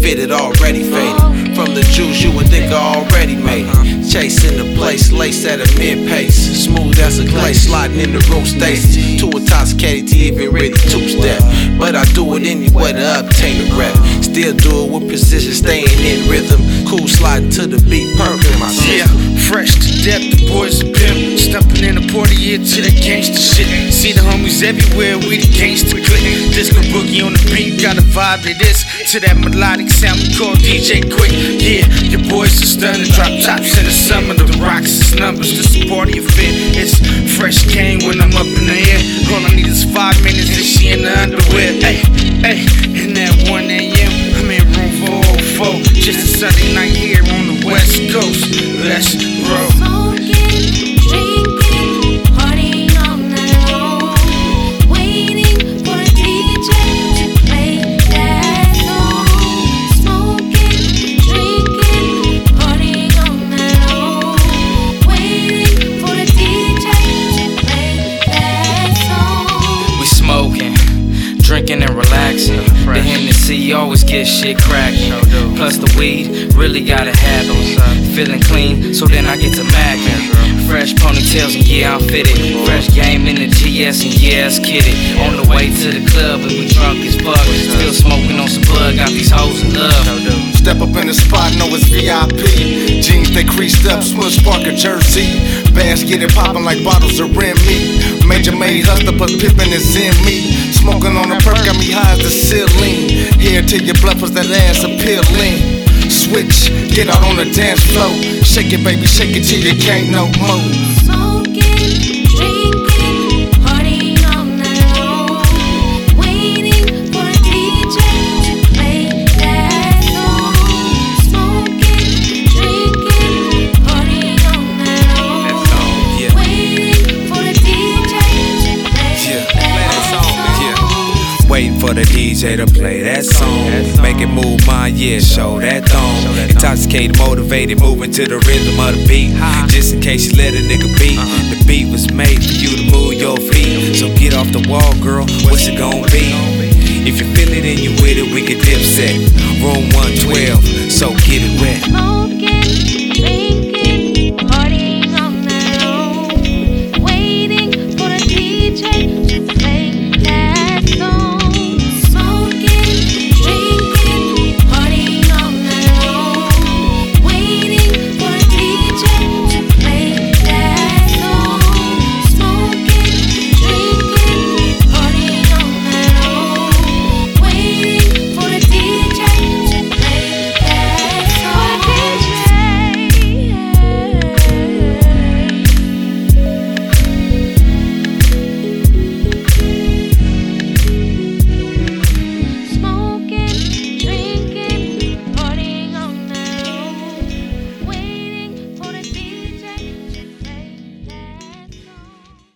fitted, already faded. From the juice, you would think I already made it. Chasing the place, laced at a mid-pace. Smooth as a clay, sliding in the room stasis. Too intoxicated to even really two-step. But I do it anyway to obtain a rep. Still do it with precision, staying in rhythm. Cool sliding to the beat, perking my system. Yeah, fresh to death, the boys a pimp. Stumping in the party here to the gangsta shit. See the homies everywhere, we the gangsta click. Disco boogie on the beat, got a vibe to this. To that melodic sound, we call DJ Quick. Yeah, your boys are stunning, drop tops in the summer. The rocks is numbers, this is party affair. It's fresh game when I'm up in the air. All I need is 5 minutes and she in the underwear. Hey, hey, in that 1 a.m. I'm in room 404. Just a Sunday night here on the West Coast. Let's roll. Smoking, drinking, partying all night long. Waiting for the DJ to play that song. Smoking, drinking, partying all night long. Waiting for the DJ to play that song. We smoking, drinking and relaxing. The Hennessy always get shit cracking. Plus the weed really got a habit. Feeling clean, so then I get to macking. Fresh ponytails and yeah, I'm fitted. Fresh game in the GS and yeah, it's kidded. On the way to the club and we drunk as fuck. Still smoking on some bud, got these hoes in love. Step up in the spot, know it's VIP. Jeans they creased up, Smush Parker jersey. Bass get it poppin' like bottles of Remy. Major made hustler, but Pippin is in me. Smoking on a perk got me high as the ceiling. Here till your bluffers that ass appealing. Switch, get out on the dance floor. Shake it, baby, shake it till you can't no more. Smoking, drinking, partying all night long. Waiting for the DJ to play that song. Smoking, drinking, partying all night long. Waiting for the DJ to play that song. Waiting for the DJ to play that song. Make it move mine, yeah, show that thong. Intoxicated, motivated, moving to the rhythm of the beat. Just in case you let a nigga beat. The beat was made for you to move your feet. So get off the wall, girl, what's it gon' be? If you feel it and you with it, we can dip set. Room 112, so get it wet. Smoking.